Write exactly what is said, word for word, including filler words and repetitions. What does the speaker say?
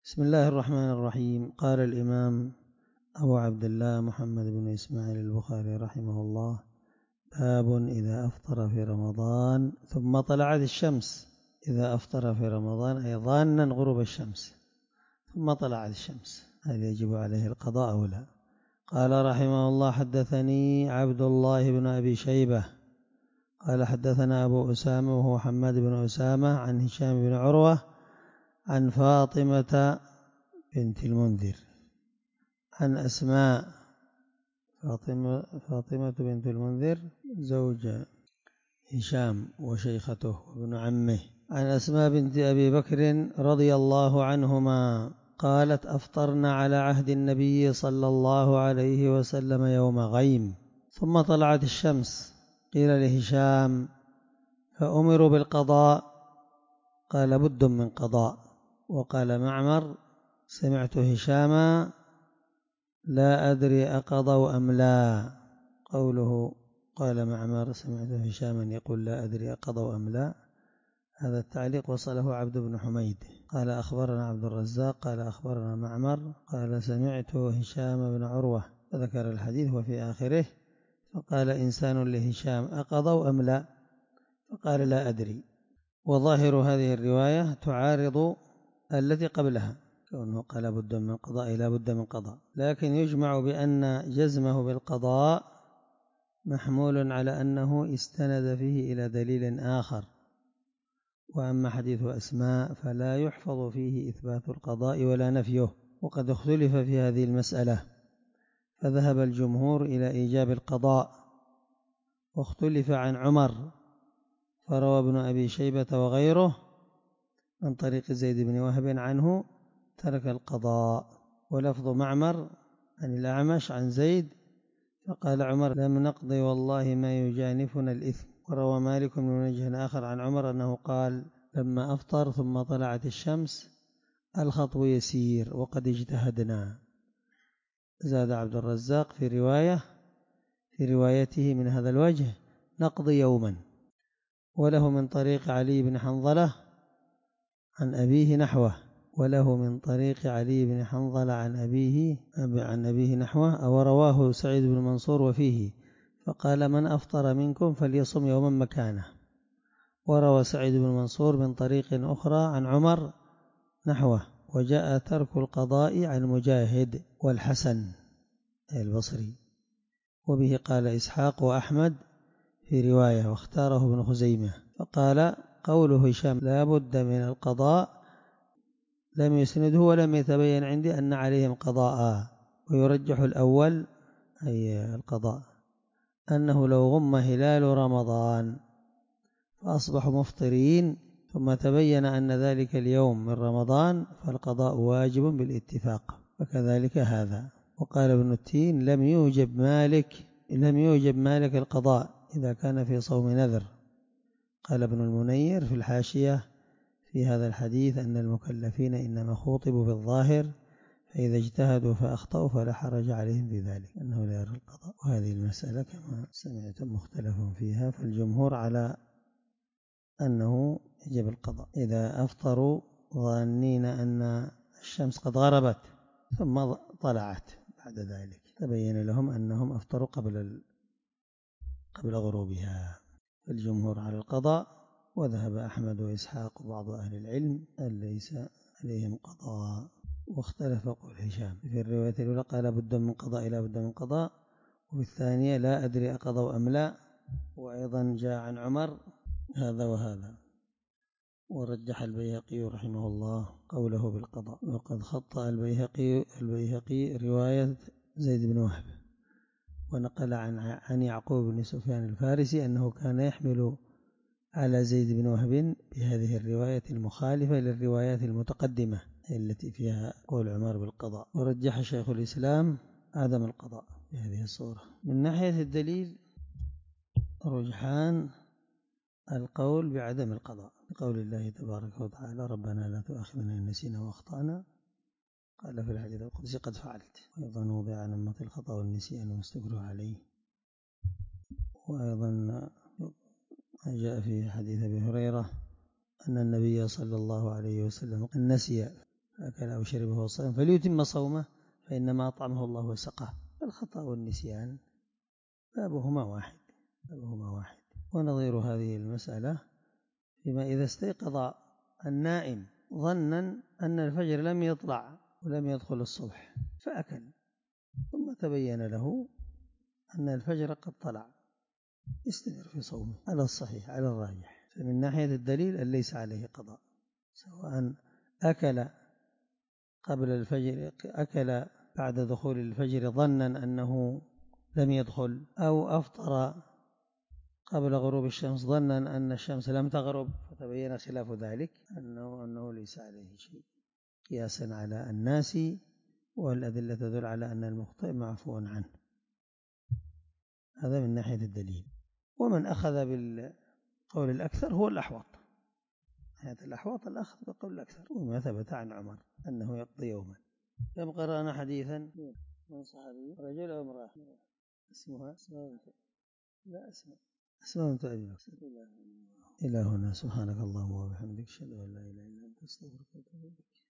بسم الله الرحمن الرحيم. قال الإمام أبو عبد الله محمد بن إسماعيل البخاري رحمه الله: باب إذا أفطر في رمضان ثم طلعت الشمس. إذا أفطر في رمضان أي ظانا غروب الشمس ثم طلعت الشمس، هل يجب عليه القضاء أو لا؟ قال رحمه الله: حدثني عبد الله بن أبي شيبة قال حدثنا أبو أسامة وهو حماد بن أسامة عن هشام بن عروة عن فاطمة بنت المنذر عن أسماء فاطمة, فاطمة بنت المنذر زوج هشام وشيخته وابن عمه عن أسماء بنت أبي بكر رضي الله عنهما قالت: أفطرنا على عهد النبي صلى الله عليه وسلم يوم غيم ثم طلعت الشمس. قيل لهشام: فأمروا بالقضاء؟ قال: بد من قضاء. وقال معمر: سمعت هشاما لا أدري أقضوا أم لا. قوله قال معمر سمعت هشاما يقول لا أدري أقضوا أم لا، هذا التعليق وصله عبد بن حميد قال أخبرنا عبد الرزاق قال أخبرنا معمر قال سمعت هشام بن عروة، فذكر الحديث وفي آخره فقال إنسان لهشام: أقضوا أم لا؟ فقال: لا أدري. وظاهر هذه الرواية تعارض التي قبلها، كونه قال بد من قضاء لا بد من قضاء، لكن يجمع بأن جزمه بالقضاء محمول على أنه استند فيه إلى دليل آخر. وأما حديث أسماء فلا يحفظ فيه إثبات القضاء ولا نفيه، وقد اختلف في هذه المسألة، فذهب الجمهور إلى إيجاب القضاء، واختلف عن عمر، فروى ابن أبي شيبة وغيره من طريق زيد بن وهب عنه ترك القضاء. ولفظ معمر عن الأعمش عن زيد فقال عمر: لم نقضي والله ما يجانفنا الإثم. وروى مالك من وجه آخر عن عمر أنه قال: لما أفطر ثم طلعت الشمس الخطو يسير وقد اجتهدنا. زاد عبد الرزاق في رواية في روايته من هذا الوجه: نقضي يوما. وله من طريق علي بن حنظلة عن أبيه نحوه وله من طريق علي بن حنظلة عن أبيه عن أبيه نحوه أو رواه سعيد بن منصور وفيه فقال: من أفطر منكم فليصم يوما مكانه. وروى سعيد بن منصور من طريق أخرى عن عمر نحوه. وجاء ترك القضاء عن مجاهد والحسن البصري، وبه قال إسحاق وأحمد في رواية، واختاره ابن خزيمة. فقال: قوله هشام لا بد من القضاء لم يسنده ولم يتبين عندي أن عليهم قضاء. ويرجح الأول أي القضاء أنه لو غم هلال رمضان فأصبحوا مفطرين ثم تبين أن ذلك اليوم من رمضان فالقضاء واجب بالاتفاق، وكذلك هذا. وقال ابن التين: لم يوجب مالك لم يوجب مالك القضاء إذا كان في صوم نذر. قال ابن المنير في الحاشية في هذا الحديث أن المكلفين إنما خوطبوا بالظاهر، فإذا اجتهدوا فأخطأوا فلا حرج عليهم في ذلك أنه لا يرى القضاء. وهذه المسألة كما سمعتم مختلف فيها، فالجمهور على أنه يجب القضاء إذا أفطروا ظانين أن الشمس قد غربت ثم طلعت بعد ذلك تبين لهم أنهم أفطروا قبل قبل غروبها. الجمهور على القضاء، وذهب أحمد وإسحاق وبعض أهل العلم أن ليس عليهم قضاء. واختلف قول هشام في الرواية الأولى قال بد من قضاء لا بد من قضاء، وفي الثانية لا أدري أقضوا أم لا. وأيضا جاء عن عمر هذا وهذا. ورجح البيهقي رحمه الله قوله بالقضاء. وقد خطأ البيهقي البيهقي رواية زيد بن وهب، ونقل عن عن يعقوب بن سفيان الفارسي أنه كان يحمل على زيد بن وهب بهذه الرواية المخالفة للروايات المتقدمة التي فيها قول عمر بالقضاء. ورجح شيخ الإسلام عدم القضاء بهذه الصورة. من ناحية الدليل رجحان القول بعدم القضاء قول الله تبارك وتعالى: ربنا لا تؤاخذنا إن نسينا وأخطأنا، قال في الحديث القدسي: قد فعلت. وأيضا وضع عن أمة الخطأ والنسيان المستكره عليه. وأيضا جاء في حديث أبي هريرة أن النبي صلى الله عليه وسلم نسي أكل أو شرب وهو صائم فليتم صومه فإنما أطعمه الله وسقاه. الخطأ والنسيان بابهما واحد بابهما واحد. ونظير هذه المسألة فيما إذا استيقظ النائم ظنا أن الفجر لم يطلع ولم يدخل الصبح فأكل ثم تبين له أن الفجر قد طلع، يستمر في صومه على الصحيح على الراجح. فمن ناحية الدليل أن ليس عليه قضاء، سواء أكل قبل الفجر أكل بعد دخول الفجر ظنا أنه لم يدخل، أو أفطر قبل غروب الشمس ظنا أن الشمس لم تغرب فتبين خلاف ذلك أنه, أنه ليس عليه شيء، قياسا على الناس، والأدلة تدل على أن المخطئ معفو عنه. هذا من ناحية الدليل. ومن أخذ بالقول الأكثر هو الأحوط، ناحية الأحوط الأخذ بالقول الأكثر، وما ثبت عن عمر أنه يقضي يوما. كم قرأنا حديثا من صحابي رجل أو امرأة اسمها اسمها لا اسمها اسمها بنت أبي بكر. إلى هنا سبحانك اللهم وبحمدك أشهد أن لا إله إلا أنت أستغفرك وأتوب إليك.